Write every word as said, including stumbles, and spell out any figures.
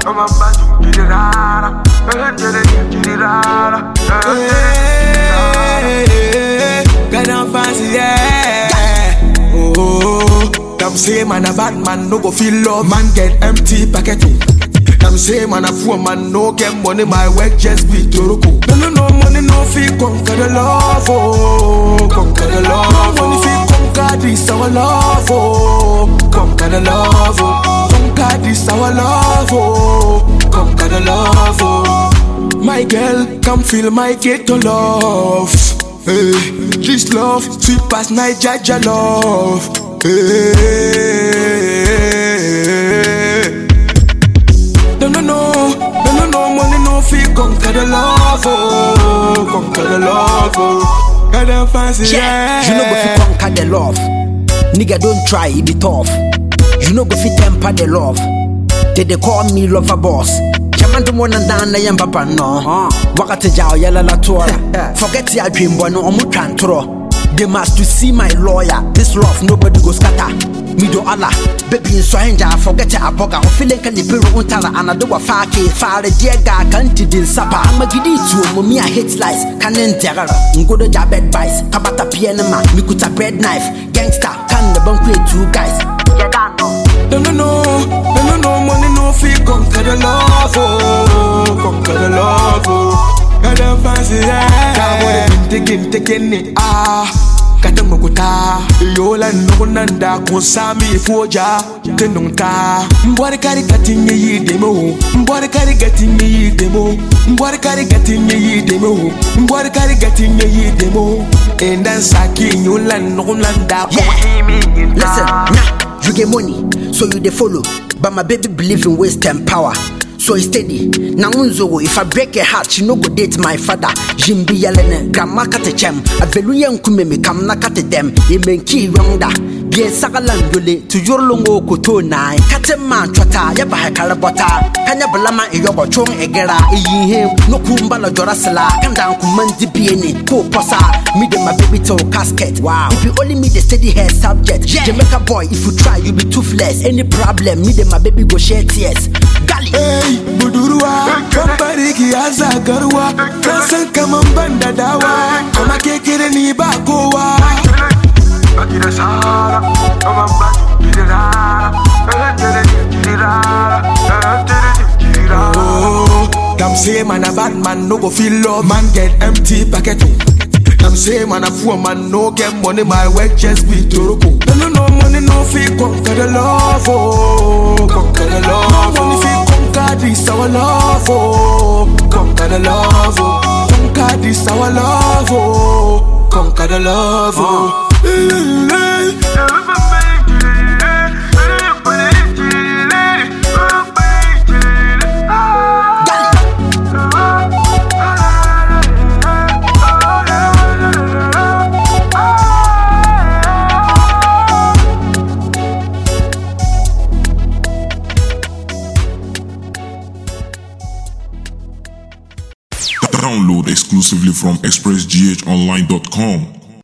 I'm a bad you get it rara. Get it rara. Get on fancy, yeah. Oh, them say man a bad man no go feel love. Man get empty packet. Them say man a fool man no get money. My work just be Toroko. No no no money no fee conquer the love. Oh, conquer the love. Money fee conquer this our love. Oh, conquer the love. Oh, conquer this our love. Oh, conquer the love. Oh, my girl, come feel my ghetto love. Hey, this love sweet past Nigeria love. Hey, no no no, no no no money no fee conquer the love, oh, conquer the love, oh. Got them fancy, yeah. You know go fi conquer the love, nigga don't try it be tough. You know go fi temper the love. They they call me lover boss. Jamando mwana ndana ya mbapa no. Wakati jao yala la tuara. Forget ya dream boy no omu trantro. They must to see my lawyer. This love nobody go scatter. Me do Allah, baby in Sohenja, forget ya aboga. O feeling can you untara anado wa fake. Fare diega kanti din sapa. I'ma gidi to mummy I hate lies. Kanen terror. Ngodo ja bed bites. Kabata pianema. Mikuta bread knife. Gangster. Can the bunk play two guys. Yeah, that no. No no no, no no no money no fee conquer the love, oh, conquer the love, oh. Got them fancy, yeah. Kawo de taking taking it, ah. Kata mukuta, yola nonanda konsami foja, tenunta. Mbwari kari katinye yi demo, mbwari kari katinye yi demo, mbwari kari katinye yi demo, mbwari kari katinye yi demo. Endan saki yola nonanda. Listen, nah. You get money, so you dey follow. But my baby believe in waste and power. So it's steady. Now unzo, if I break a heart, she no go date my father. Jimbi yalene, grandma kate chem. Aveluya nkume me kam na kate dem. Imenki ronda. Bien sakalan yole to your longo koto nine. Kate man chota, yaba hakalabota. Kanya balama e yobo chong egera. Iyi him, no kumbala jorasela. Kanda kumandi biene. Po posa, me de my baby to casket. Wow. If you only me the steady hair subject. Yeah. Jamaica boy, if you try, you be toothless. Any problem, me de my baby go share tears. Gali. Hey, budurwa, kambari ki aza garwa. Kasan kaman banda dawa. Kama kekere ni bakowa. Get it rara. I'm a bad you get it rara. Get it rara. Get it rara. Oh, them say man a bad man no go feel love. Man get empty packet. Them say man a fool man no get money. My work just be Toroko. No no no money no fee conquer the love, oh, conquer the love. No money fee conquer this our love, oh, conquer the love, oh, conquer this our love, oh, conquer the love, oh. Download exclusively from express g h online dot com.